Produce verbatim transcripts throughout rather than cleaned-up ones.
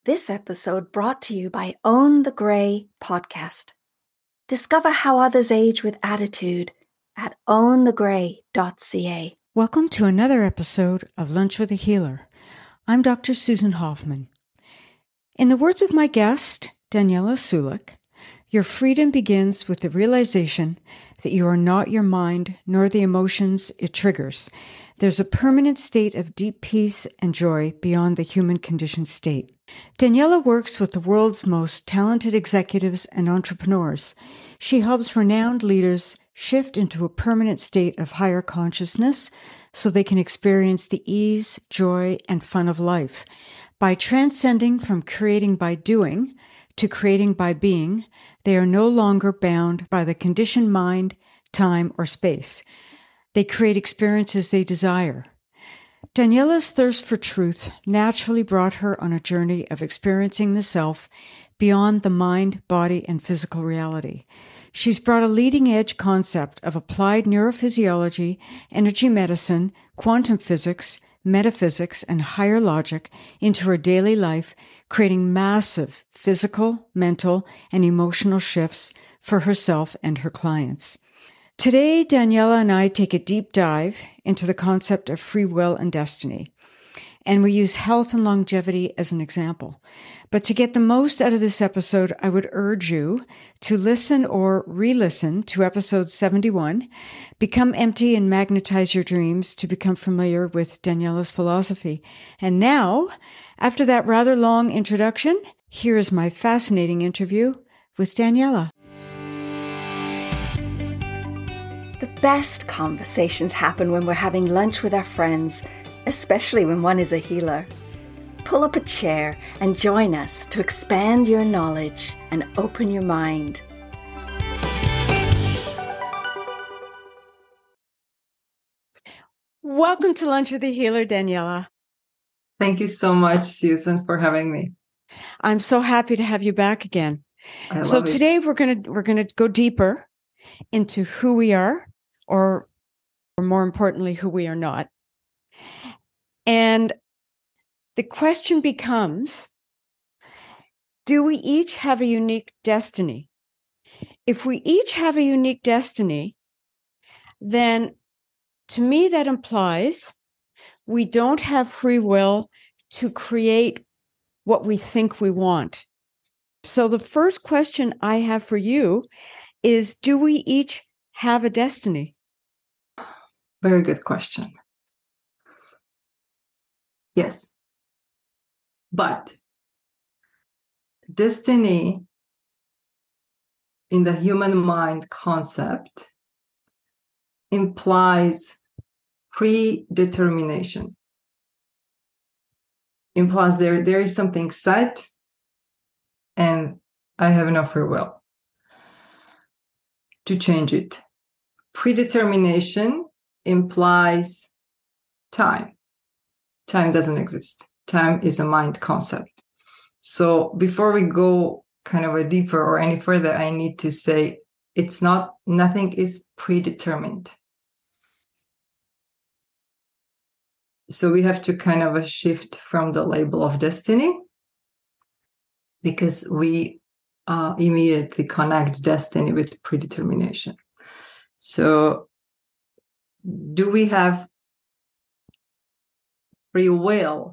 This episode brought to you by Own the Grey podcast. Discover how others age with attitude at own the grey dot c a. Welcome to another episode of Lunch with a Healer. I'm Doctor Susan Hoffman. In the words of my guest, Daniela Sulek, your freedom begins with the realization that you are not your mind nor the emotions it triggers. There's a permanent state of deep peace and joy beyond the human conditioned state. Daniela works with the world's most talented executives and entrepreneurs. She helps renowned leaders shift into a permanent state of higher consciousness so they can experience the ease, joy, and fun of life. By transcending from creating by doing to creating by being, they are no longer bound by the conditioned mind, time, or space. They create experiences they desire. Daniela's thirst for truth naturally brought her on a journey of experiencing the self beyond the mind, body, and physical reality. She's brought a leading-edge concept of applied neurophysiology, energy medicine, quantum physics, metaphysics, and higher logic into her daily life, creating massive physical, mental, and emotional shifts for herself and her clients. Today, Daniela and I take a deep dive into the concept of free will and destiny, and we use health and longevity as an example. But to get the most out of this episode, I would urge you to listen or re-listen to episode seventy-one, Become Empty and Magnetize Your Dreams, to become familiar with Daniela's philosophy. And now, after that rather long introduction, here is my fascinating interview with Daniela. The best conversations happen when we're having lunch with our friends, especially when one is a healer. Pull up a chair and join us to expand your knowledge and open your mind. Welcome to Lunch with the Healer, Daniela. Thank you so much, Susan, for having me. I'm so happy to have you back again. I So love today it. we're going to we're going to go deeper into who we are, or, or more importantly, who we are not. And the question becomes, do we each have a unique destiny? If we each have a unique destiny, then to me that implies we don't have free will to create what we think we want. So the first question I have for you is, do we each have a destiny? Very good question. Yes. But destiny in the human mind concept implies predetermination. Implies there, there is something set and I have no free will to change it. Predetermination implies time. Time doesn't exist. Time is a mind concept. So before we go kind of a deeper or any further, I need to say it's not, nothing is predetermined. So we have to kind of a shift from the label of destiny, because we uh, immediately connect destiny with predetermination. So do we have free will?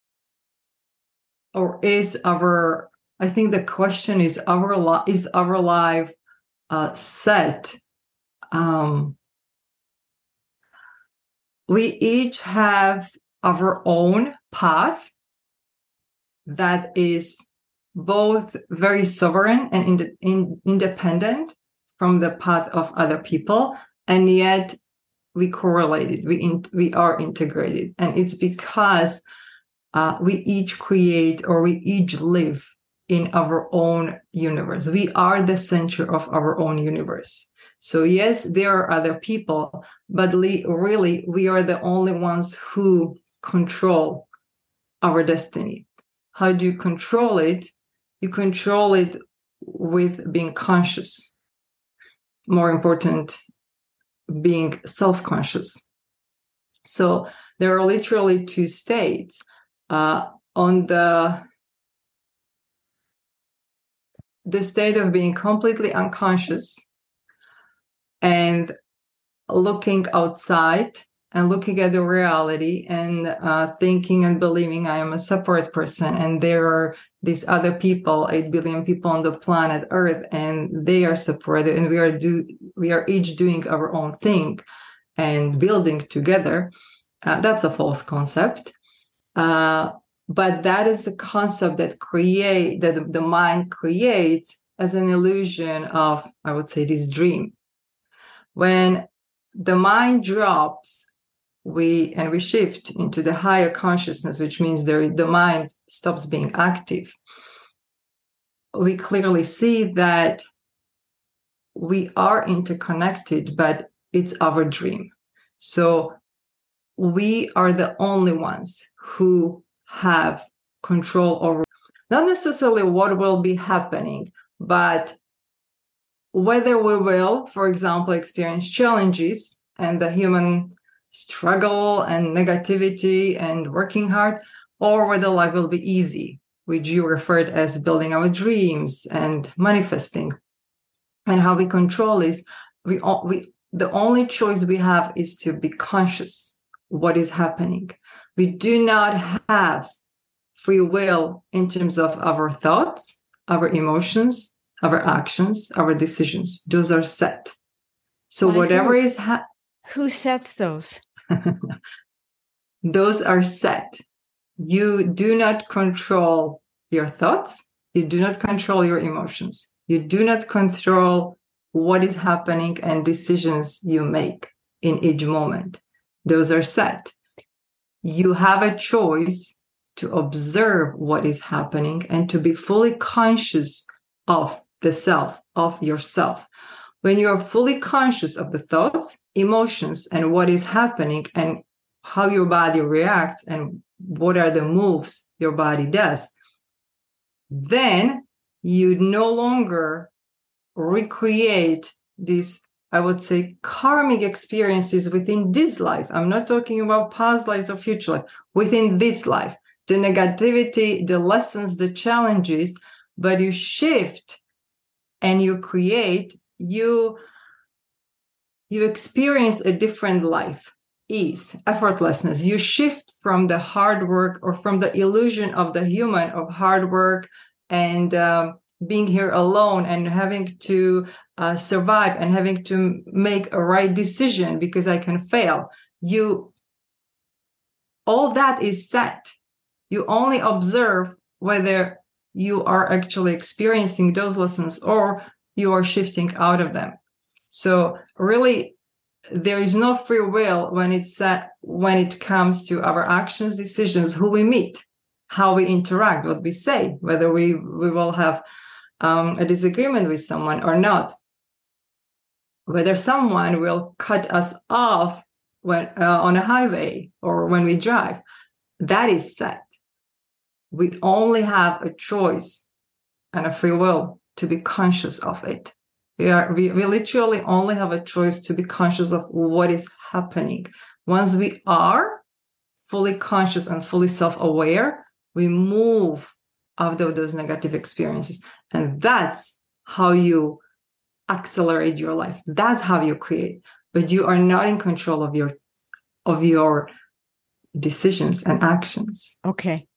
Or is our, I think the question is, our li- is our life uh, set? Um, we each have our own path that is both very sovereign and in, in, independent from the path of other people, and yet we correlated, we in, we are integrated, and it's because uh, we each create or we each live in our own universe. We are the center of our own universe. So yes, there are other people, but really we are the only ones who control our destiny. How do you control it? You control it with being conscious. More important, being self-conscious. So there are literally two states. Uh, on the the state of being completely unconscious and looking outside and looking at the reality and uh, thinking and believing I am a separate person and there are these other people, eight billion people on the planet Earth, and they are separated and we are do we are each doing our own thing and building together. Uh, that's a false concept. Uh, but that is a concept that create that the mind creates as an illusion of, I would say, this dream. When the mind drops, we and we shift into the higher consciousness, which means the, the mind stops being active. We clearly see that we are interconnected, but it's our dream. So we are the only ones who have control over not necessarily what will be happening, but whether we will, for example, experience challenges and the human struggle and negativity and working hard, or whether life will be easy, which you referred as building our dreams and manifesting. And how we control is we, we the only choice we have is to be conscious what is happening. We do not have free will in terms of our thoughts, our emotions, our actions, our decisions. Those are set. So By whatever who? is ha- Who sets those? those are set. You do not control your thoughts. You do not control your emotions. You do not control what is happening and decisions you make in each moment. Those are set. You have a choice to observe what is happening and to be fully conscious of the self, of yourself. When you are fully conscious of the thoughts, emotions, and what is happening and how your body reacts and what are the moves your body does, then you no longer recreate these, I would say, karmic experiences within this life. I'm not talking about past lives or future life, within this life. The negativity, the lessons, the challenges, but you shift and you create, you, you experience a different life, ease, effortlessness. You shift from the hard work or from the illusion of the human of hard work and um, being here alone and having to uh, survive and having to make a right decision because I can fail. You, all that is set. You only observe whether you are actually experiencing those lessons or you are shifting out of them. So really, there is no free will when it's uh, when it comes to our actions, decisions, who we meet, how we interact, what we say, whether we, we will have um, a disagreement with someone or not, whether someone will cut us off when uh, on a highway or when we drive. That is set. We only have a choice and a free will to be conscious of it. We are we, we literally only have a choice to be conscious of what is happening. Once we are fully conscious and fully self-aware, we move out of those negative experiences. And that's how you accelerate your life. That's how you create. But you are not in control of your of your decisions and actions. Okay.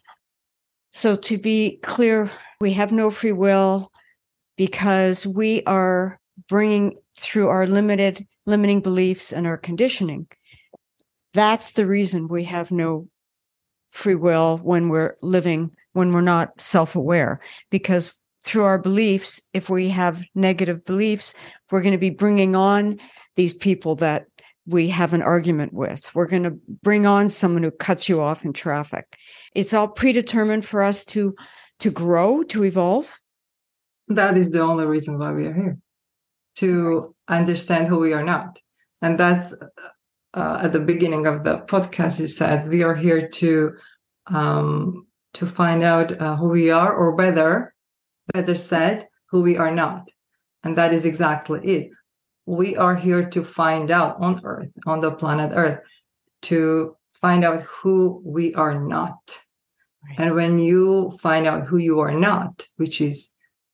So to be clear, we have no free will because we are bringing through our limited, limiting beliefs and our conditioning. That's the reason we have no free will when we're living, when we're not self-aware, because through our beliefs, if we have negative beliefs, we're going to be bringing on these people that we have an argument with. We're going to bring on someone who cuts you off in traffic. It's all predetermined for us to, to grow, to evolve. That is the only reason why we are here, to understand who we are not. And that's uh, at the beginning of the podcast, you said we are here to um, to find out uh, who we are, or better, better said, who we are not. And that is exactly it. We are here to find out on Earth, on the planet Earth, to find out who we are not. Right. And when you find out who you are not, which is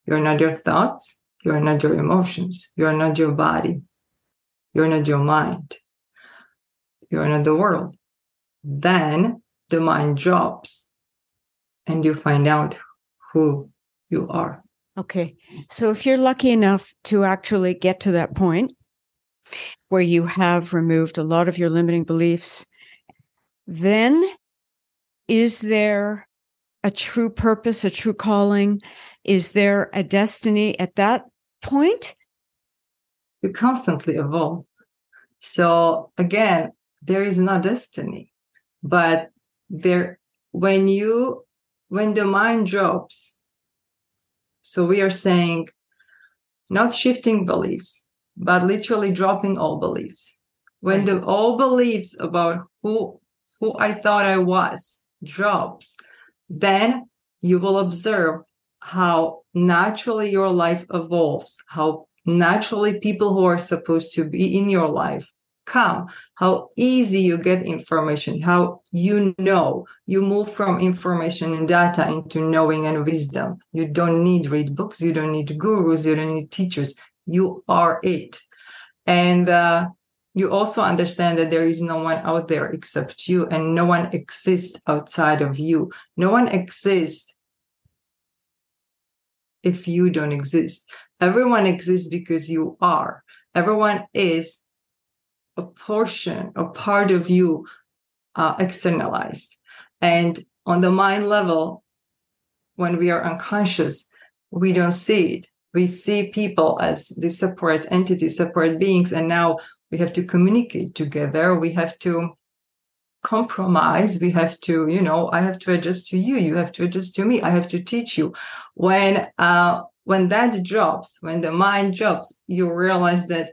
You're not your thoughts. You're not your emotions. You're not your body. You're not your mind. You're not the world. Then the mind drops and you find out who you are. Okay. So if you're lucky enough to actually get to that point where you have removed a lot of your limiting beliefs, then is there a true purpose, a true calling? Is there a destiny at that point? You constantly evolve. So again, there is no destiny, but there, when you, when the mind drops, so we are saying not shifting beliefs, but literally dropping all beliefs. When Right. the all beliefs about who, who I thought I was drops, then you will observe how naturally your life evolves, how naturally people who are supposed to be in your life come, how easy you get information, how you know, you move from information and data into knowing and wisdom. You don't need read books, you don't need gurus, you don't need teachers. You are it. And uh, you also understand that there is no one out there except you, and no one exists outside of you. No one exists if you don't exist. Everyone exists because you are. Everyone is a portion, a part of you uh, externalized. And on the mind level, when we are unconscious, we don't see it. We see people as these separate entities, separate beings, and now we have to communicate together. We have to compromise. We have to, you know, I have to adjust to you. You have to adjust to me. I have to teach you. When uh, when that drops, when the mind drops, you realize that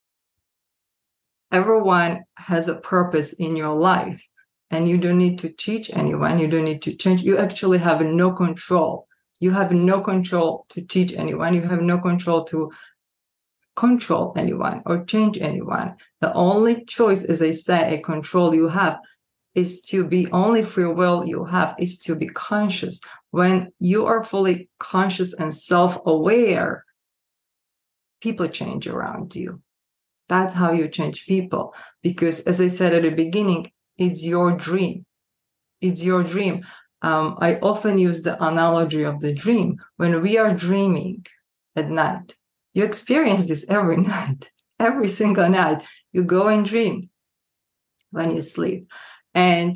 everyone has a purpose in your life, and you don't need to teach anyone. You don't need to change. You actually have no control. You have no control to teach anyone. You have no control to control anyone or change anyone. The only choice, as I say, a control you have is to be, only free will you have is to be conscious. When you are fully conscious and self-aware, people change around you. That's how you change people. Because as I said at the beginning, it's your dream. It's your dream. Um, I often use the analogy of the dream. When we are dreaming at night, you experience this every night, every single night. You go and dream when you sleep. And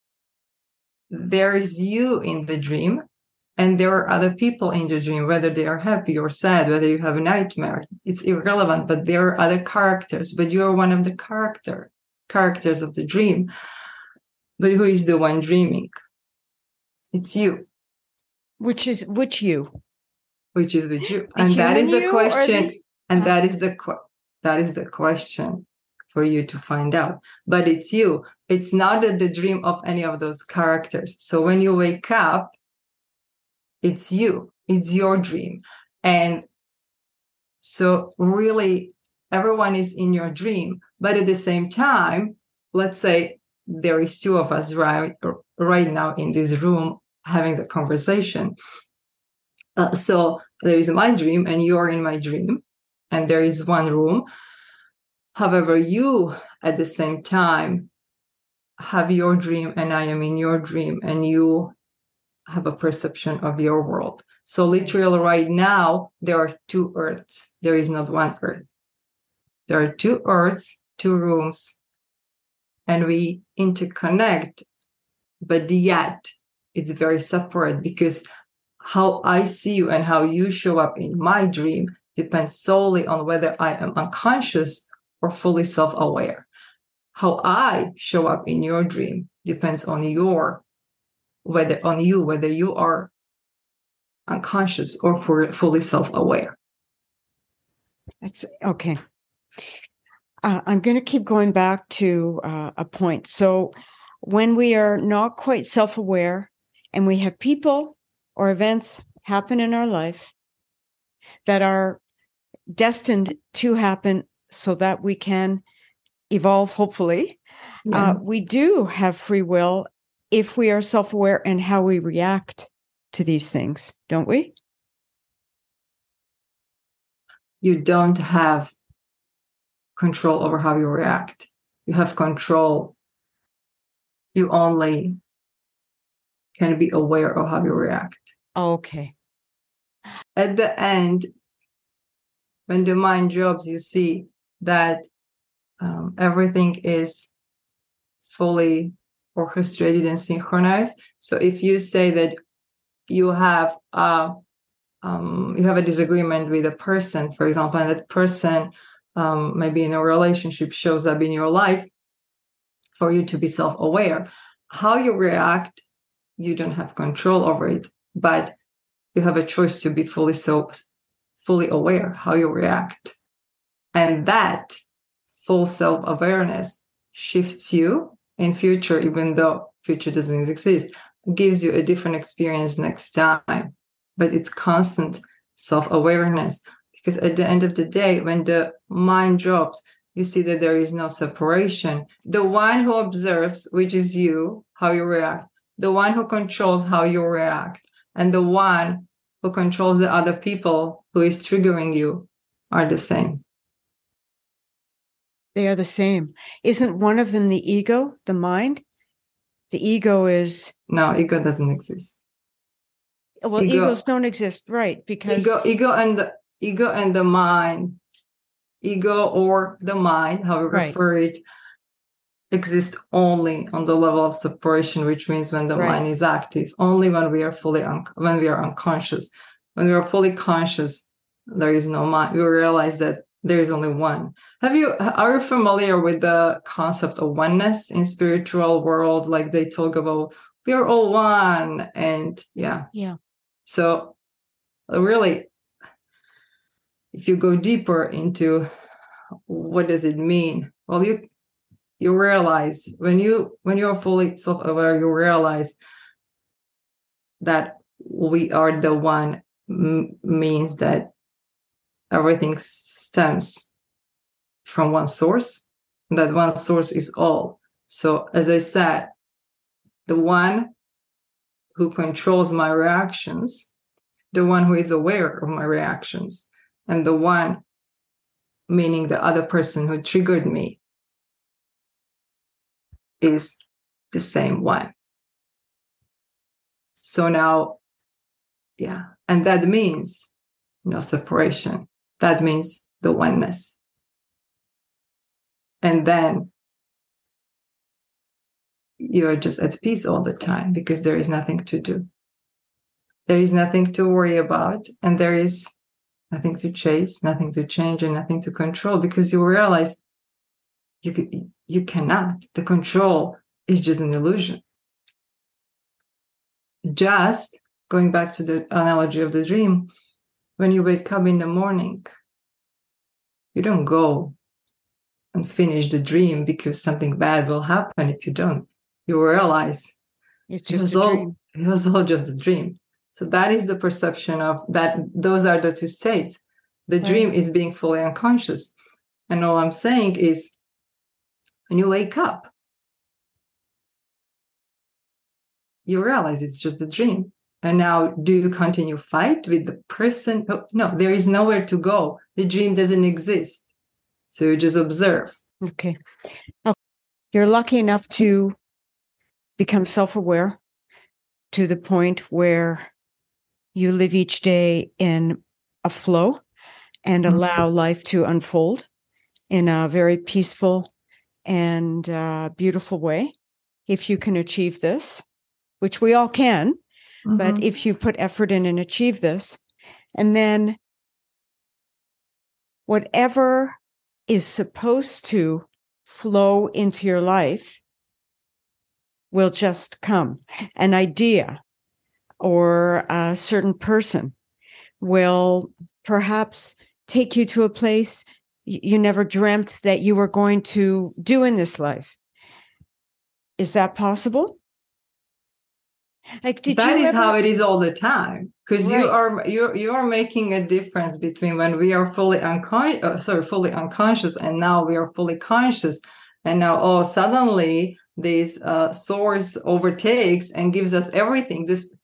there is you in the dream, and there are other people in the dream, whether they are happy or sad, whether you have a nightmare. It's irrelevant, but there are other characters, but you are one of the character characters of the dream. But who is the one dreaming? It's you. Which is which you? Which is with you. The and that is the you question. the, and uh, that is the that is the question for you to find out. But it's you. It's not the dream of any of those characters. So when you wake up, it's you. It's your dream. And so really, everyone is in your dream. But at the same time, let's say there is two of us right, right now in this room having the conversation. Uh, so there is my dream and you're in my dream, and there is one room. However, you at the same time have your dream and I am in your dream, and you have a perception of your world. So literally right now, there are two earths. There is not one earth. There are two earths, two rooms, and we interconnect, but yet it's very separate, because how I see you and how you show up in my dream depends solely on whether I am unconscious or fully self-aware. How I show up in your dream depends on your, whether on you, whether you are unconscious or for, fully self-aware. That's okay. Uh, I'm going to keep going back to uh, a point. So when we are not quite self-aware and we have people or events happen in our life that are destined to happen so that we can evolve, hopefully, Yeah. uh, we do have free will if we are self-aware and how we react to these things, don't we? you don't have control over how you react. You have control. You only can be aware of how you react. Okay. At the end, when the mind drops, you see that um, everything is fully orchestrated and synchronized. So if you say that you have a um, you have a disagreement with a person, for example, and that person um, maybe in a relationship shows up in your life, for you to be self-aware. How you react, you don't have control over it, but you have a choice to be fully so fully aware how you react. And that full self-awareness shifts you in future, even though future doesn't exist, gives you a different experience next time. But it's constant self-awareness, because at the end of the day, when the mind drops, you see that there is no separation. The one who observes, which is you, how you react, the one who controls how you react, and the one who controls the other people who is triggering you are the same. They are the same. Isn't one of them the ego, the mind? The ego is... No, ego doesn't exist. Well, ego, egos don't exist, right? Because ego, ego and the ego and the mind, ego or the mind, how we right. refer it, exist only on the level of separation, which means when the right. mind is active, only when we are fully un- when we are unconscious. When we are fully conscious, there is no mind. We realize that there is only one. Have you are you familiar with the concept of oneness in spiritual world? Like they talk about we are all one, and yeah, yeah. So really, if you go deeper into what does it mean, well, you you realize when you when you're fully self-aware, you realize that we are the one m- means that everything stems from one source, and that one source is all. So as I said, the one who controls my reactions, the one who is aware of my reactions, and the one, meaning the other person who triggered me, is the same one. So now, yeah, and that means no separation. That means the oneness. And then you're just at peace all the time because there is nothing to do. There is nothing to worry about, and there is nothing to chase, nothing to change, and nothing to control, because you realize you you cannot. The control is just an illusion. Just going back to the analogy of the dream, when you wake up in the morning, you don't go and finish the dream because something bad will happen if you don't. You realize it's just it was a all, dream. It was all just a dream. So that is the perception of that. Those are the two states. The right. dream is being fully unconscious. And all I'm saying is, when you wake up, you realize it's just a dream. And now, do you continue fight with the person? Oh, no, there is nowhere to go. The dream doesn't exist. So you just observe. Okay. Oh, you're lucky enough to become self-aware to the point where you live each day in a flow and mm-hmm. allow life to unfold in a very peaceful and uh, beautiful way. If you can achieve this, which we all can, mm-hmm. but if you put effort in and achieve this, and then whatever is supposed to flow into your life will just come. An idea or a certain person will perhaps take you to a place you never dreamt that you were going to do in this life. Is that possible? Like, did that you is ever... how it is all the time, because right. you are you you are making a difference between when we are fully unconscious, uh, sorry, fully unconscious, and now we are fully conscious, and now oh suddenly this uh, source overtakes and gives us everything. This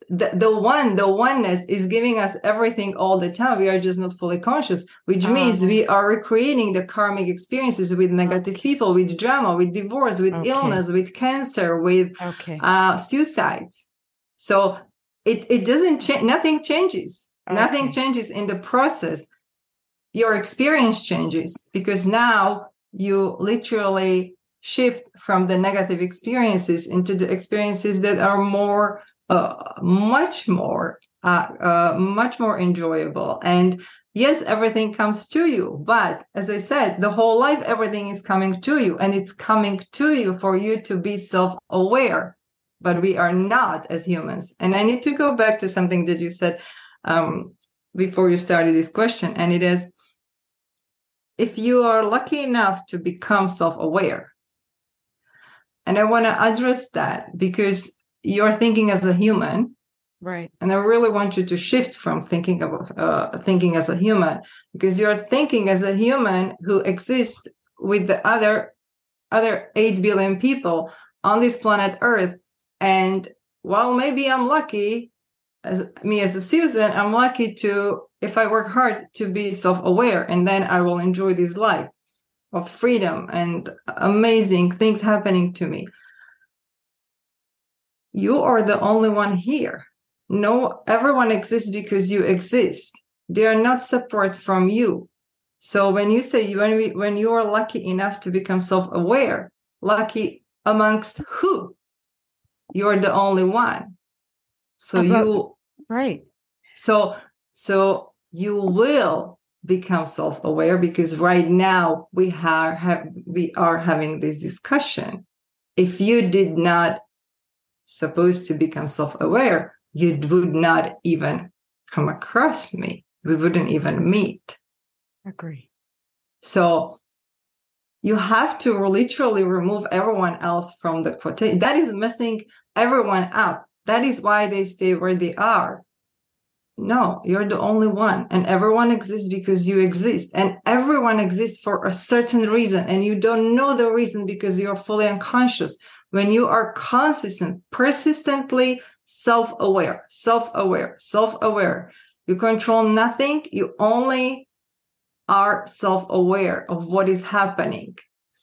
the, the one, the oneness is giving us everything all the time. We are just not fully conscious, which uh-huh. means we are recreating the karmic experiences with negative okay. people, with drama, with divorce, with okay. illness, with cancer, with okay. uh, suicides. So it, it doesn't change. Nothing changes. Okay. Nothing changes in the process. Your experience changes because now you literally shift from the negative experiences into the experiences that are more, uh, much more, uh, uh, much more enjoyable. And yes, everything comes to you. But as I said, the whole life, everything is coming to you, and it's coming to you for you to be self-aware. But we are not as humans. And I need to go back to something that you said um, before you started this question. And it is, if you are lucky enough to become self-aware, and I want to address that because you're thinking as a human, right? And I really want you to shift from thinking of uh, thinking as a human, because you're thinking as a human who exists with the other other eight billion people on this planet Earth. And while maybe I'm lucky, as me as a Susan, I'm lucky to, if I work hard, to be self-aware, and then I will enjoy this life of freedom and amazing things happening to me. You are the only one here. No, everyone exists because you exist. They are not separate from you. So when you say when we when you are lucky enough to become self-aware, lucky amongst who? You're the only one. So About, you right. So so you will become self-aware, because right now we are have we are having this discussion. If you did not supposed to become self-aware, you would not even come across me. We wouldn't even meet. Agree. So you have to literally remove everyone else from the quotation. That is messing everyone up. That is why they stay where they are. No, you're the only one, and everyone exists because you exist, and everyone exists for a certain reason, and you don't know the reason because you're fully unconscious. When you are consistent, persistently self-aware, self-aware, self-aware, you control nothing. You only are self-aware of what is happening.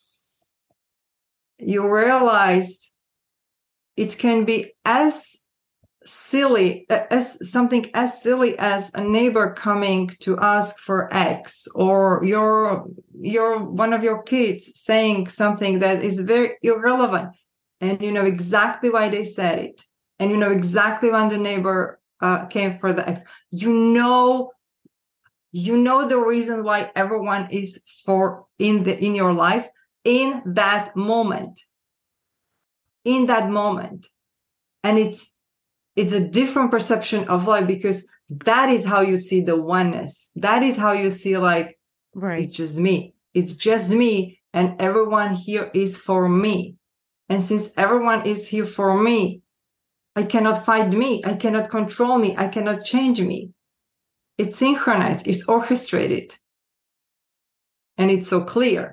You realize it can be as silly as something as silly as a neighbor coming to ask for X, or your your one of your kids saying something that is very irrelevant, and you know exactly why they said it, and you know exactly when the neighbor uh, came for the X. You know, you know the reason why everyone is for in the in your life in that moment, in that moment, and it's. It's a different perception of life, because that is how you see the oneness. That is how you see, like, right. It's just me. It's just me. And everyone here is for me. And since everyone is here for me, I cannot fight me. I cannot control me. I cannot change me. It's synchronized. It's orchestrated. And it's so clear.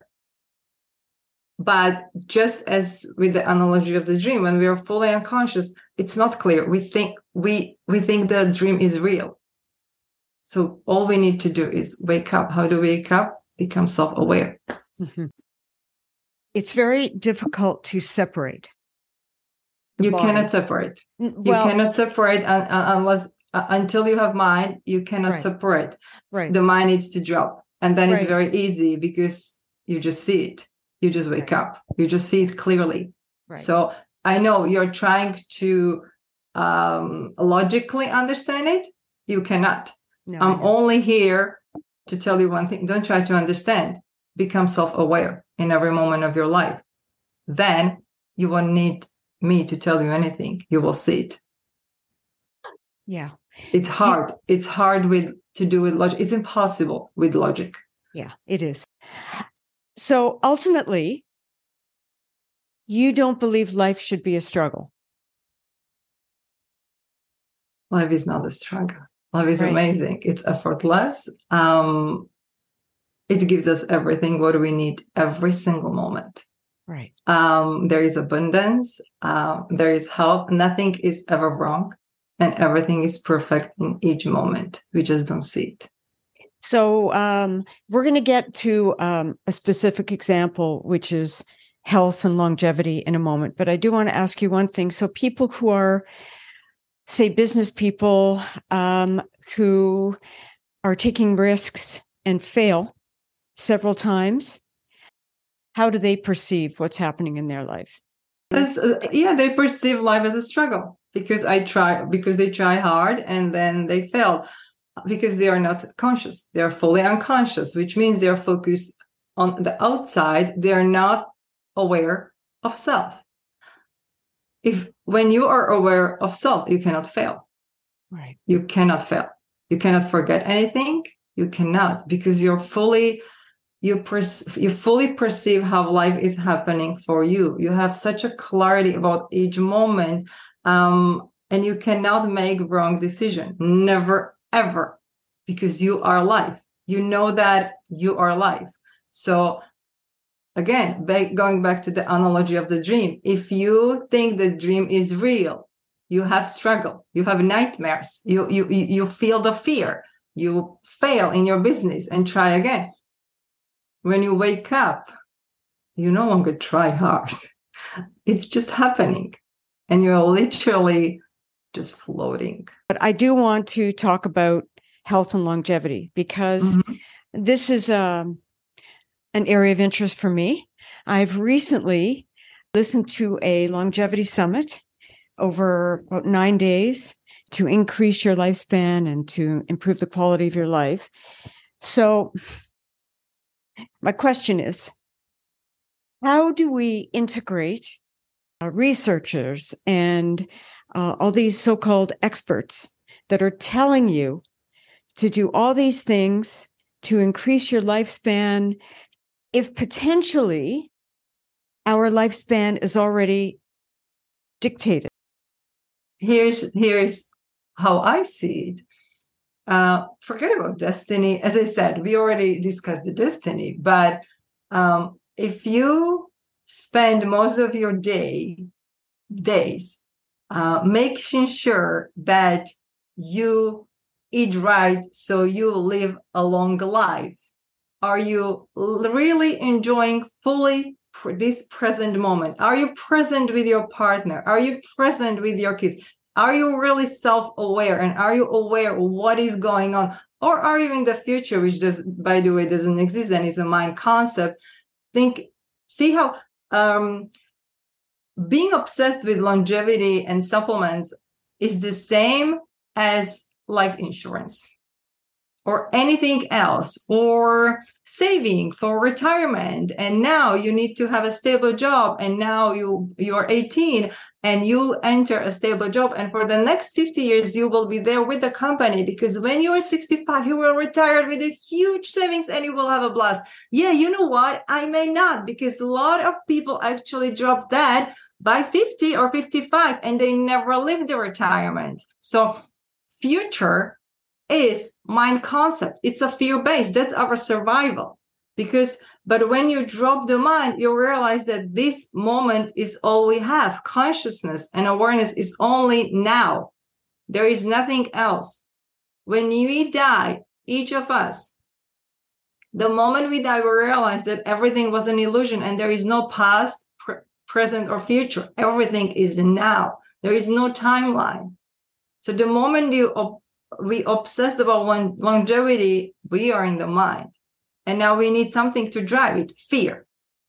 But just as with the analogy of the dream, when we are fully unconscious, it's not clear. We think we we think the dream is real. So all we need to do is wake up. How do we wake up? Become self-aware. Mm-hmm. It's very difficult to separate. You body. cannot separate. Well, you cannot separate un- un- unless uh, until you have mind. You cannot right. separate. Right. The mind needs to drop, and then right. it's very easy because you just see it. You just wake right. up. You just see it clearly. Right. So I know you're trying to um, logically understand it. You cannot. No, I'm only here to tell you one thing. Don't try to understand. Become self-aware in every moment of your life. Then you won't need me to tell you anything. You will see it. Yeah. It's hard. Yeah. It's hard with to do with logic. It's impossible with logic. Yeah, it is. So ultimately, you don't believe life should be a struggle. Life is not a struggle. Life is right. amazing. It's effortless. Um, it gives us everything what we need every single moment. Right. Um, there is abundance. Uh, there is help. Nothing is ever wrong. and everything is perfect in each moment. We just don't see it. So um, we're going to get to um, a specific example, which is health and longevity in a moment. But I do want to ask you one thing. So people who are, say, business people um, who are taking risks and fail several times, how do they perceive what's happening in their life? As, uh, yeah, they perceive life as a struggle because I try, because they try hard and then they fail because they are not conscious. They are fully unconscious, which means they are focused on the outside. They are not aware of self. If when you are aware of self, you cannot fail. Right. You cannot fail. You cannot forget anything. You cannot, because you're fully you perce- you fully perceive how life is happening for you. You have such a clarity about each moment, um, and you cannot make wrong decision. Never, ever, because you are life. You know that you are life. So again, back, going back to the analogy of the dream, if you think the dream is real, you have struggle, you have nightmares, you you you feel the fear, you fail in your business and try again. When you wake up, you no longer try hard. It's just happening. And you're literally just floating. But I do want to talk about health and longevity because mm-hmm. this is um, an area of interest for me. I've recently listened to a longevity summit over about nine days to increase your lifespan and to improve the quality of your life. So my question is, how do we integrate uh, researchers and uh, all these so-called experts that are telling you to do all these things to increase your lifespan if potentially our lifespan is already dictated? Here's, here's how I see it. Uh, forget about destiny. As I said, we already discussed the destiny, but um, if you spend most of your day days uh, making sure that you eat right so you live a long life, are you really enjoying fully this present moment? Are you present with your partner? Are you present with your kids? Are you really self-aware, and are you aware of what is going on? Or are you in the future, which does, by the way, doesn't exist and is a mind concept? Think, see how um, being obsessed with longevity and supplements is the same as life insurance or anything else, or saving for retirement. And now you need to have a stable job. And now you, you're eighteen and you enter a stable job. And for the next fifty years, you will be there with the company, because when you are sixty-five, you will retire with a huge savings and you will have a blast. Yeah, you know what? I may not, because a lot of people actually drop dead by fifty or fifty-five and they never live the retirement. So future is mind concept. It's a fear-based. That's our survival. Because, but when you drop the mind, you realize that this moment is all we have. Consciousness and awareness is only now. There is nothing else. When we die, each of us, the moment we die, we realize that everything was an illusion and there is no past, pre- present, or future. Everything is now. There is no timeline. So the moment you op- we obsessed about one longevity, we are in the mind. And now we need something to drive it, fear.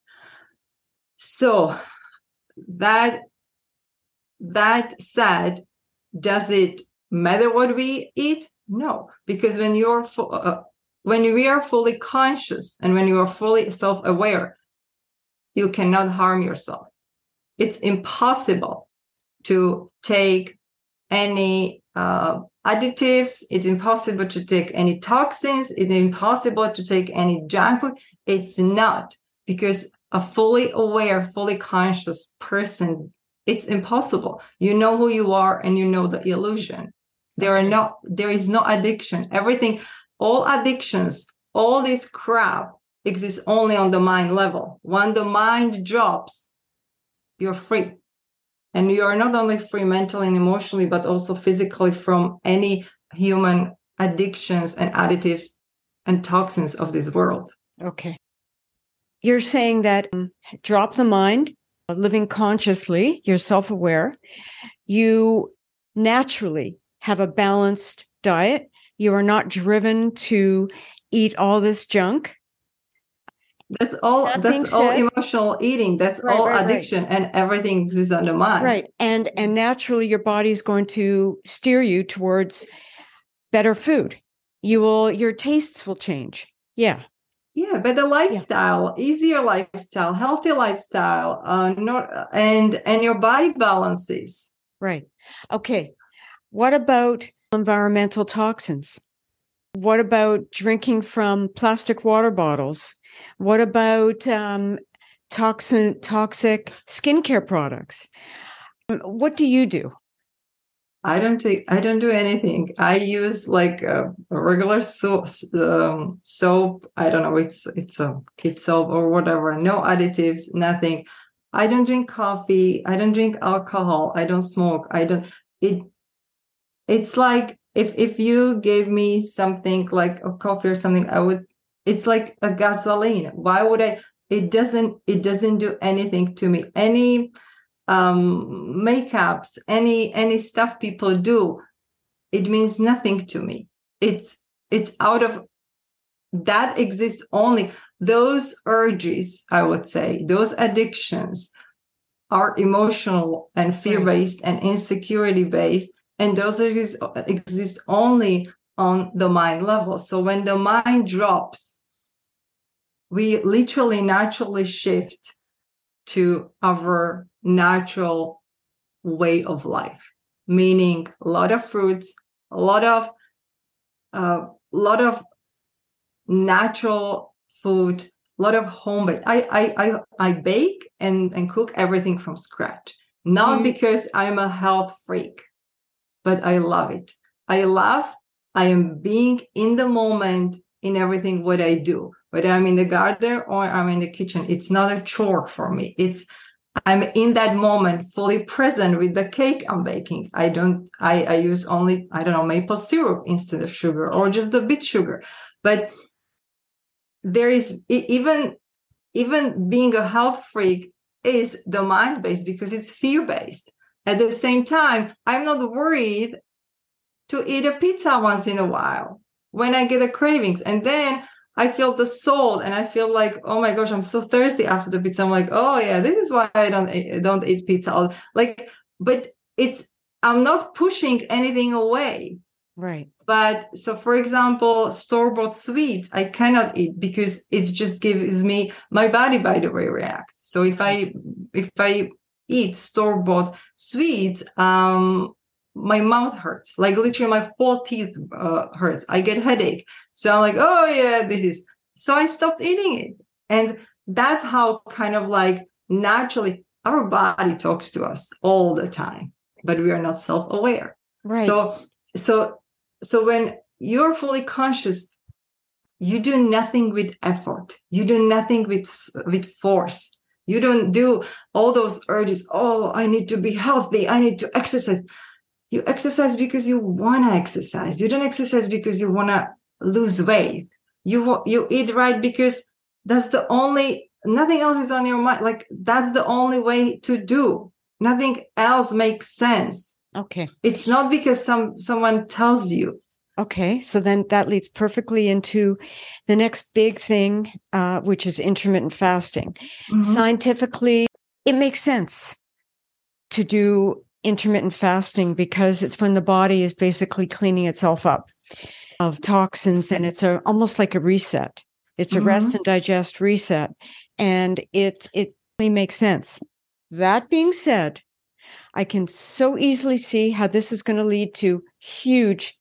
So that, that said, does it matter what we eat? No, because when you're fu- uh, when we are fully conscious and when you are fully self-aware, you cannot harm yourself. It's impossible to take any uh, additives. It's impossible to take any toxins. It's impossible to take any junk food. It's not, because a fully aware, fully conscious person, it's impossible. You know who you are and you know the illusion. There are no, there is no addiction. Everything, all addictions, all this crap exists only on the mind level. When the mind drops, you're free. And you are not only free mentally and emotionally, but also physically from any human addictions and additives and toxins of this world. Okay. You're saying that um, drop the mind, living consciously, you're self-aware, you naturally have a balanced diet. You are not driven to eat all this junk. That's all. That that's all said, emotional eating. That's right, all right, addiction, right. And everything exists on the mind. Right, and and naturally, your body is going to steer you towards better food. You will, your tastes will change. Yeah, yeah. But the lifestyle, yeah. easier lifestyle, healthy lifestyle, uh, not and and your body balances. Right. Okay. What about environmental toxins? What about drinking from plastic water bottles? What about um, toxin, toxic skincare products? What do you do? I don't take. I don't do anything. I use like a, a regular soap. Um, soap. I don't know. It's it's a kid soap or whatever. No additives. Nothing. I don't drink coffee. I don't drink alcohol. I don't smoke. I don't. It. It's like if if you gave me something like a coffee or something, I would. It's like a gasoline. Why would I? It doesn't. It doesn't do anything to me. Any um, makeups, any any stuff people do, it means nothing to me. It's it's out of that exists only. Those urges, I would say, those addictions are emotional and fear-based right. and insecurity-based, and those urges exist only on the mind level. So when the mind drops, we literally naturally shift to our natural way of life, meaning a lot of fruits, a lot of a uh, lot of natural food, a lot of homemade. I I I, I bake and, and cook everything from scratch, not mm. because I'm a health freak, but I love it. I love, I am being in the moment in everything what I do. Whether I'm in the garden or I'm in the kitchen, it's not a chore for me. It's I'm in that moment, fully present with the cake I'm baking. I don't. I, I use only I don't know maple syrup instead of sugar, or just the beet sugar. But there is even even being a health freak is the mind based because it's fear based. At the same time, I'm not worried to eat a pizza once in a while when I get the cravings, and then I feel the soul and I feel like, oh my gosh, I'm so thirsty after the pizza. I'm like, oh yeah, this is why I don't I don't eat pizza. Like, but it's, I'm not pushing anything away. Right. But so for example, store-bought sweets, I cannot eat because it just gives me, my body, by the way, reacts. So if I, if I eat store-bought sweets, um, my mouth hurts, like literally my whole teeth uh, hurts. I get headache. So I'm like, oh yeah, this is, so I stopped eating it. And that's how kind of like naturally our body talks to us all the time, but we are not self-aware. Right. So, so, so when you're fully conscious, you do nothing with effort. You do nothing with, with force. You don't do all those urges. Oh, I need to be healthy. I need to exercise. You exercise because you want to exercise. You don't exercise because you want to lose weight. You you eat right because that's the only, nothing else is on your mind. Like that's the only way to do. Nothing else makes sense. Okay. It's not because some someone tells you. Okay. So then that leads perfectly into the next big thing, uh, which is intermittent fasting. Mm-hmm. Scientifically, it makes sense to do intermittent fasting because it's when the body is basically cleaning itself up of toxins, and it's a, almost like a reset. It's a mm-hmm. rest and digest reset, and it it really makes sense. That being said, I can so easily see how this is going to lead to huge,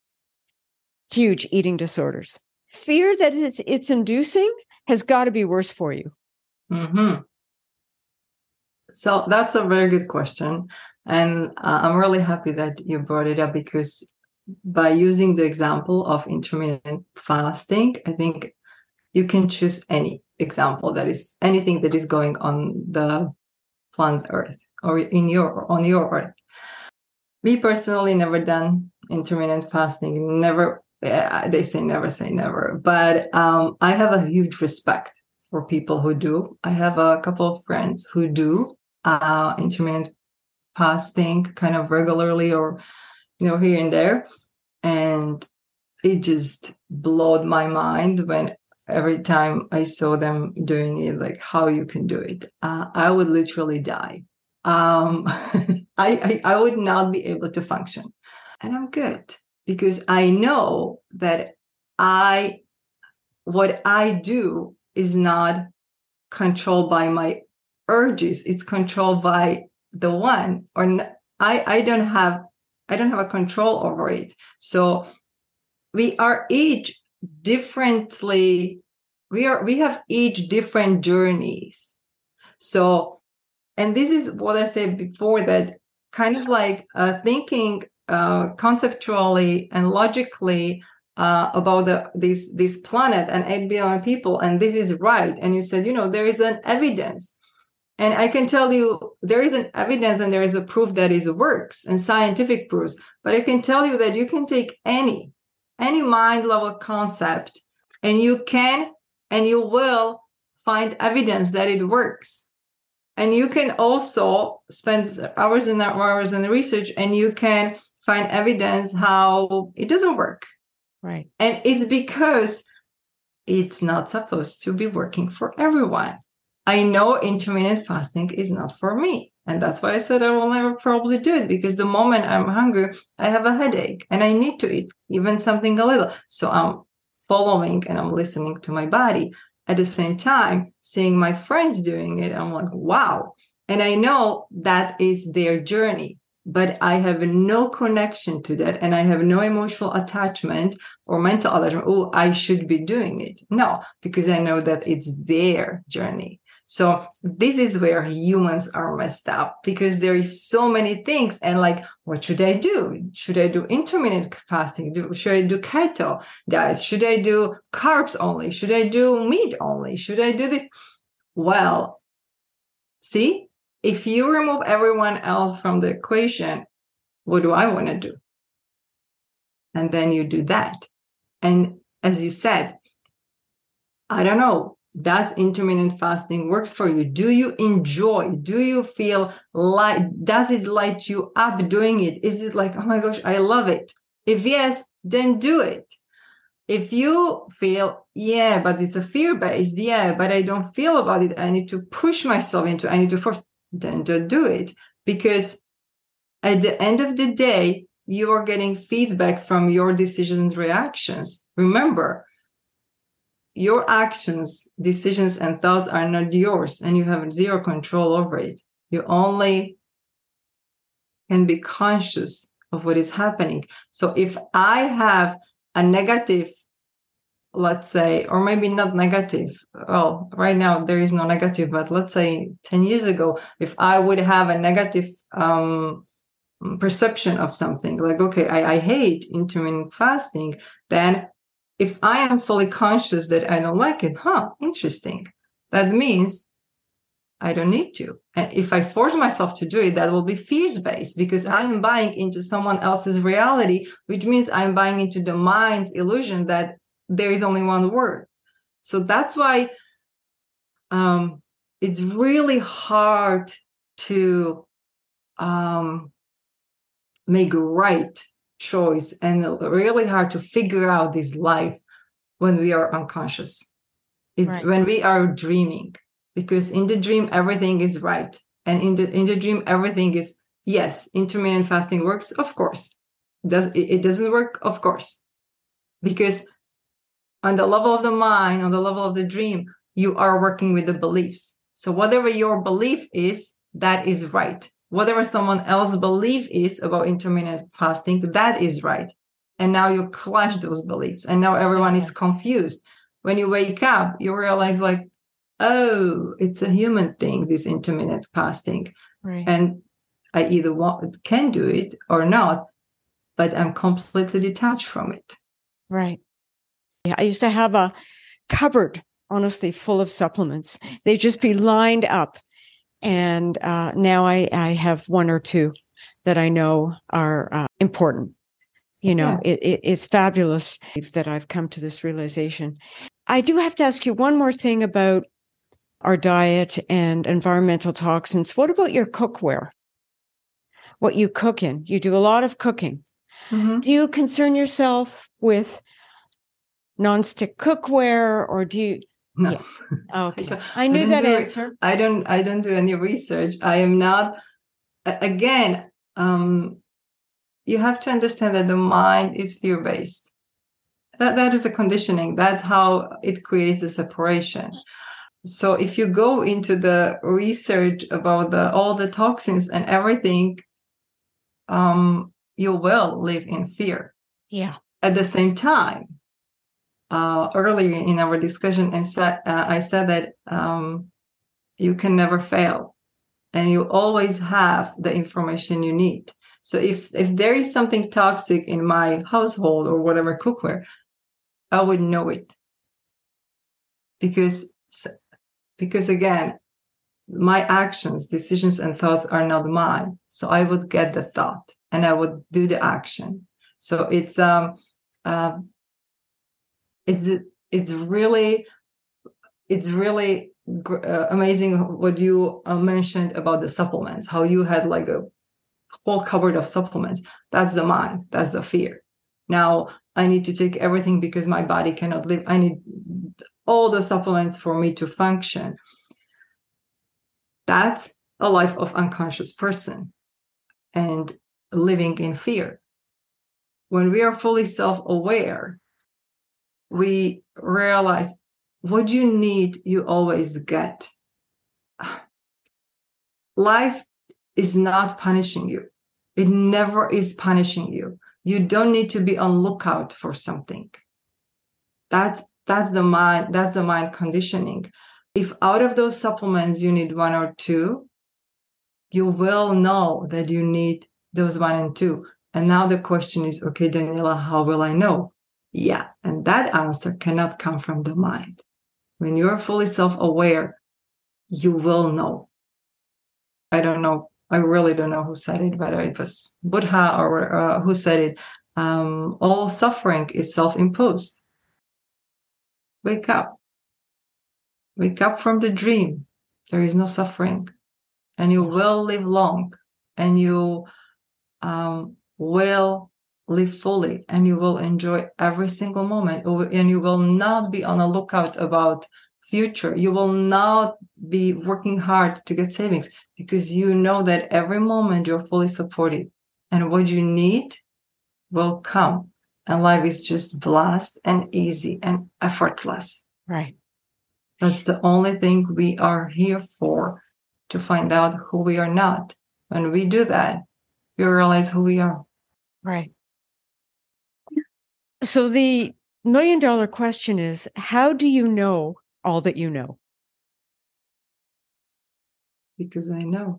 huge eating disorders. Fear that it's it's inducing has got to be worse for you. Mm-hmm. So that's a very good question. And uh, I'm really happy that you brought it up because by using the example of intermittent fasting, I think you can choose any example that is anything that is going on the planet Earth, or in your on your earth. Me personally, never done intermittent fasting. Never. Uh, they say never say never, but um, I have a huge respect for people who do. I have a couple of friends who do uh, intermittent fasting kind of regularly, or you know, here and there, and it just blowed my mind when every time I saw them doing it, like how you can do it. Uh, I would literally die. Um, I, I I would not be able to function, and I'm good because I know that I what I do is not controlled by my urges. It's controlled by the one, or n- I I don't have I don't have a control over it. So we are each differently. We are we have each different journeys. So, and this is what I said before, that kind of like uh, thinking uh, conceptually and logically uh, about the, this this planet and eight billion people, and this is right. And you said, you know, there is an evidence, and I can tell you there is an evidence and there is a proof that it works, and scientific proofs. But I can tell you that you can take any any mind level concept, and you can and you will find evidence that it works. And you can also spend hours and hours in the research, and you can find evidence how it doesn't work. Right. And it's because it's not supposed to be working for everyone. I know intermittent fasting is not for me. And that's why I said I will never probably do it, because the moment I'm hungry, I have a headache and I need to eat even something a little. So I'm following and I'm listening to my body. At the same time, seeing my friends doing it, I'm like, wow. And I know that is their journey, but I have no connection to that. And I have no emotional attachment or mental attachment. Oh, I should be doing it. No, because I know that it's their journey. So this is where humans are messed up, because there is so many things. And like, what should I do? Should I do intermittent fasting? Do, should I do keto diet? Should I do carbs only? Should I do meat only? Should I do this? Well, see, if you remove everyone else from the equation, what do I want to do? And then you do that. And as you said, I don't know. Does intermittent fasting works for you? Do you enjoy? Do you feel like, does it light you up doing it? Is it like, oh my gosh, I love it? If yes, then do it. If you feel, yeah, but it's a fear-based, yeah, but I don't feel about it, I need to push myself into, I need to force, then don't do it. Because at the end of the day, you are getting feedback from your decisions and reactions. Remember, your actions, decisions, and thoughts are not yours, and you have zero control over it. You only can be conscious of what is happening. So if I have a negative, let's say, or maybe not negative, well, right now there is no negative, but let's say ten years ago, if I would have a negative um, perception of something, like, okay, I, I hate intermittent fasting, then if I am fully conscious that I don't like it, huh, interesting. That means I don't need to. And if I force myself to do it, that will be fears-based, because I am buying into someone else's reality, which means I'm buying into the mind's illusion that there is only one word. So that's why um, it's really hard to um, make a right choice, and really hard to figure out this life when we are unconscious. It's right. When we are dreaming, because in the dream everything is right, and in the in the dream everything is, yes, intermittent fasting works, of course. Does it, it doesn't work, of course, because on the level of the mind, on the level of the dream, you are working with the beliefs. So whatever your belief is, that is right. Whatever someone else's belief is about intermittent fasting, that is right. And now you clash those beliefs, and now everyone is confused. When you wake up, you realize, like, oh, it's a human thing, this intermittent fasting. Right. And I either want, can do it or not, but I'm completely detached from it. Right. Yeah, I used to have a cupboard, honestly, full of supplements. They'd just be lined up. And uh, now I, I have one or two that I know are uh, important. You know, yeah. it, it, it's fabulous that I've come to this realization. I do have to ask you one more thing about our diet and environmental toxins. What about your cookware? What you cook in? You do a lot of cooking. Mm-hmm. Do you concern yourself with nonstick cookware, or do you? No. Yeah. Okay. I, I knew I that do, answer. I don't. I don't do any research. I am not. Again, um, you have to understand that the mind is fear-based. That that is a conditioning. That's how it creates the separation. So if you go into the research about the all the toxins and everything, um, you will live in fear. Yeah. At the same time, uh, earlier in our discussion, and sa- uh, I said that um, you can never fail, and you always have the information you need. So if if there is something toxic in my household or whatever cookware, I would know it. Because, because again, my actions, decisions, and thoughts are not mine. So I would get the thought and I would do the action. So it's um, uh, it's it's really it's really uh, amazing what you uh, mentioned about the supplements. How you had like a whole cupboard of supplements. That's the mind. That's the fear. Now I need to take everything because my body cannot live. I need all the supplements for me to function. That's a life of unconscious person and living in fear. When we are fully self-aware, we realize what you need, you always get. Life is not punishing you. It never is punishing you. You don't need to be on lookout for something. That's that's the mind, that's the mind conditioning. If out of those supplements you need one or two, you will know that you need those one and two. And now the question is, okay, Daniela, how will I know? Yeah, and that answer cannot come from the mind. When you're fully self-aware, you will know. I don't know. I really don't know who said it, but it was Buddha or uh, who said it. Um, all suffering is self-imposed. Wake up. Wake up from the dream. There is no suffering. And you will live long. And you um, will live fully. And you will enjoy every single moment. And you will not be on a lookout about future. You will not be working hard to get savings because you know that every moment you're fully supported. And what you need will come. And life is just blessed and easy and effortless. Right. That's the only thing we are here for, to find out who we are not. When we do that, we realize who we are. Right. So the million dollar question is, how do you know all that you know? Because I know.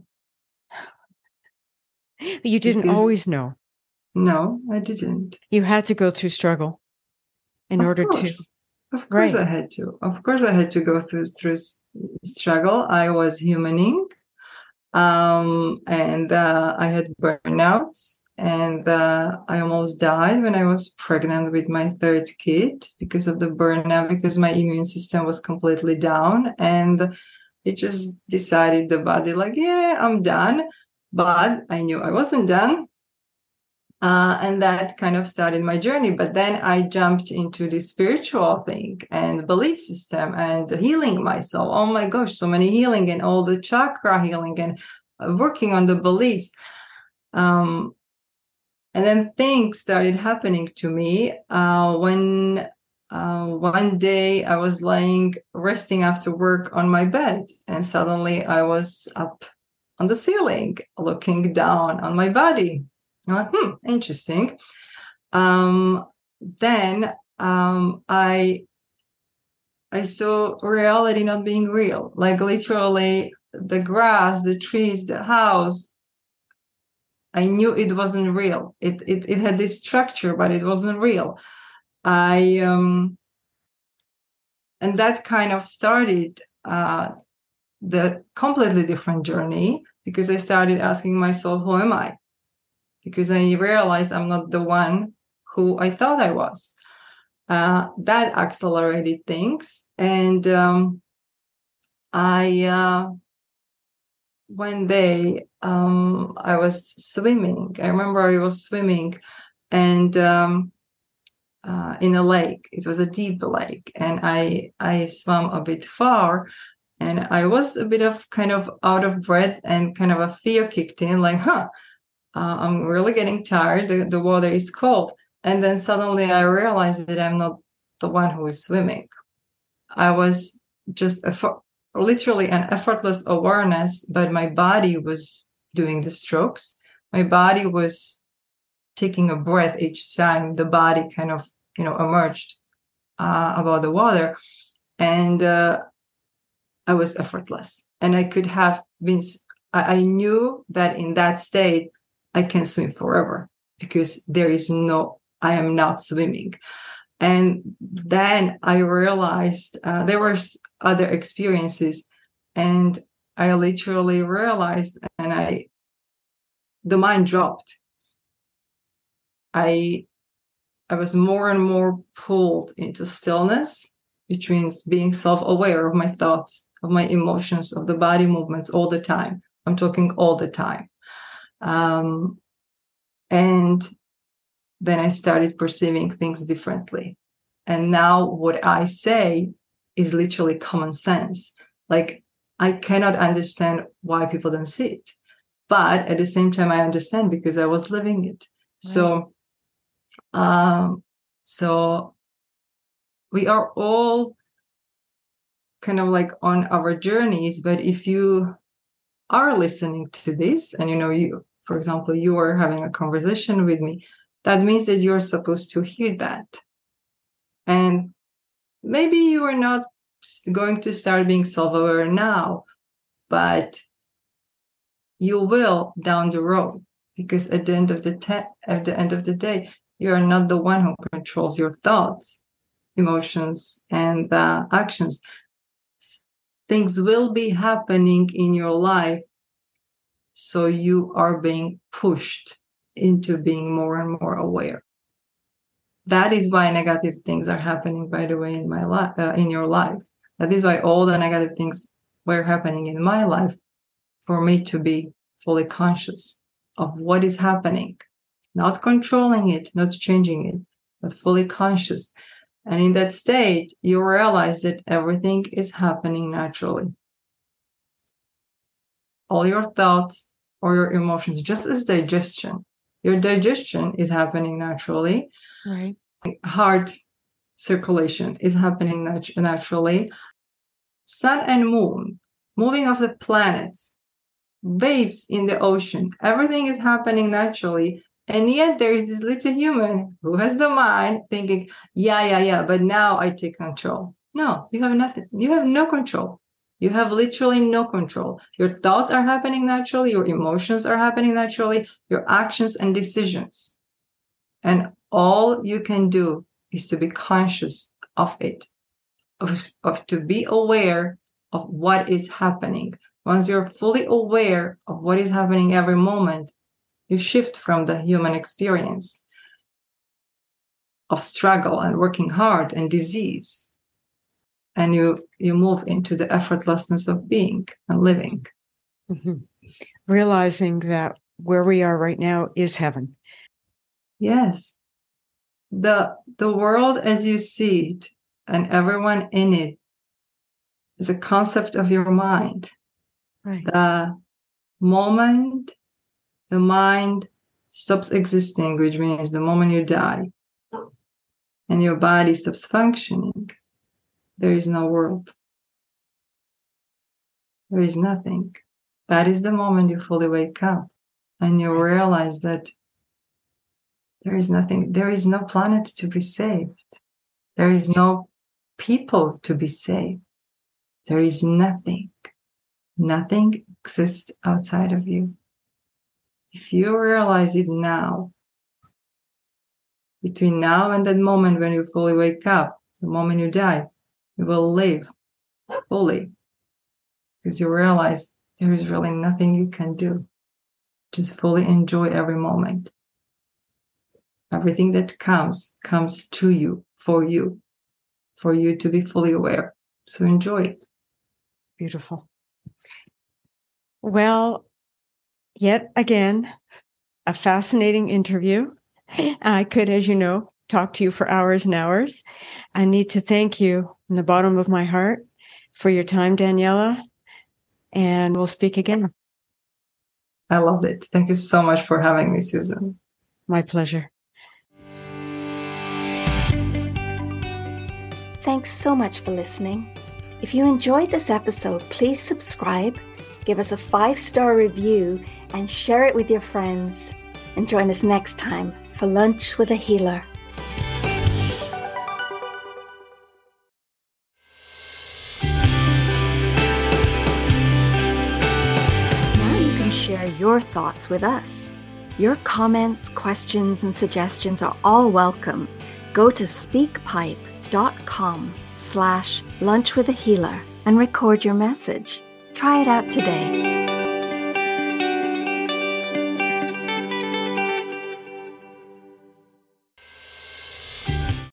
You didn't because, always know. No, I didn't. You had to go through struggle in of order course. to. Of course right. I had to. Of course I had to go through through struggle. I was humaning. Um, and uh, I had burnouts. And uh, I almost died when I was pregnant with my third kid because of the burnout, because my immune system was completely down. And it just decided, the body, like, yeah, I'm done. But I knew I wasn't done. Uh, and that kind of started my journey. But then I jumped into the spiritual thing and belief system and healing myself. Oh my gosh, so many healing and all the chakra healing and working on the beliefs. Um, and then things started happening to me uh, when uh, one day I was laying, resting after work on my bed. And suddenly I was up on the ceiling, looking down on my body. I'm like, hmm, interesting. Um, then um, I I saw reality not being real. Like literally the grass, the trees, the house. I knew it wasn't real. It it it had this structure, but it wasn't real. I um, and that kind of started uh, the completely different journey, because I started asking myself, who am I? Because I realized I'm not the one who I thought I was. Uh, that accelerated things. And um, I, uh, one day, um, I was swimming. I remember I was swimming and um, uh, in a lake. It was a deep lake. And I, I swam a bit far. And I was a bit of kind of out of breath, and kind of a fear kicked in, like, huh, uh, I'm really getting tired. The, the water is cold. And then suddenly I realized that I'm not the one who is swimming. I was just effort, literally an effortless awareness, but my body was doing the strokes. My body was taking a breath each time the body kind of, you know, emerged uh, above the water. And uh, I was effortless. And I could have been, I, I knew that in that state, I can swim forever, because there is no, I am not swimming. And then I realized uh, there were other experiences, and I literally realized, and I, the mind dropped. I, I was more and more pulled into stillness, which means being self-aware of my thoughts, of my emotions, of the body movements all the time. I'm talking all the time. Um, and then I started perceiving things differently. And now what I say is literally common sense. Like, I cannot understand why people don't see it. But at the same time, I understand because I was living it. Right. So, um, so we are all kind of like on our journeys. But if you are listening to this, and you know, you, for example, you are having a conversation with me, that means that you're supposed to hear that. And maybe you are not going to start being self-aware now, but you will down the road, because at the end of the te- at the end of the day, you are not the one who controls your thoughts, emotions, and uh, actions. Things will be happening in your life, so you are being pushed into being more and more aware. That is why negative things are happening, by the way, in my life, uh, in your life. That is why all the negative things were happening in my life, for me to be fully conscious of what is happening, not controlling it, not changing it, but fully conscious. And in that state, you realize that everything is happening naturally. All your thoughts or your emotions, just as digestion. Your digestion is happening naturally. Right. Heart circulation is happening nat- naturally. Sun and moon, moving of the planets, waves in the ocean, everything is happening naturally. And yet there is this little human who has the mind thinking, yeah, yeah, yeah, but now I take control. No, you have nothing. You have no control. You have literally no control. Your thoughts are happening naturally. Your emotions are happening naturally. Your actions and decisions. And all you can do is to be conscious of it, of, of to be aware of what is happening. Once you're fully aware of what is happening every moment, you shift from the human experience of struggle and working hard and disease, and you you move into the effortlessness of being and living. Mm-hmm. Realizing that where we are right now is heaven. Yes. The the world as you see it, and everyone in it, is a concept of your mind. Right. The moment the mind stops existing, which means the moment you die and your body stops functioning, there is no world. There is nothing. That is the moment you fully wake up and you realize that there is nothing. There is no planet to be saved. There is no people to be saved. There is nothing. Nothing exists outside of you. If you realize it now, between now and that moment when you fully wake up, the moment you die, you will live fully. because you realize there is really nothing you can do. Just fully enjoy every moment. Everything that comes, comes to you, for you, for you to be fully aware. So enjoy it. Beautiful. Well, yet again, a fascinating interview. I could, as you know, talk to you for hours and hours. I need to thank you from the bottom of my heart for your time, Daniela, and we'll speak again. I loved it. Thank you so much for having me, Susan. My pleasure. Thanks so much for listening. If you enjoyed this episode, please subscribe, give us a five-star review, and share it with your friends. And join us next time for Lunch with a Healer. Now you can share your thoughts with us. Your comments, questions, and suggestions are all welcome. Go to speakpipe.com slash lunch with a healer and record your message. Try it out today.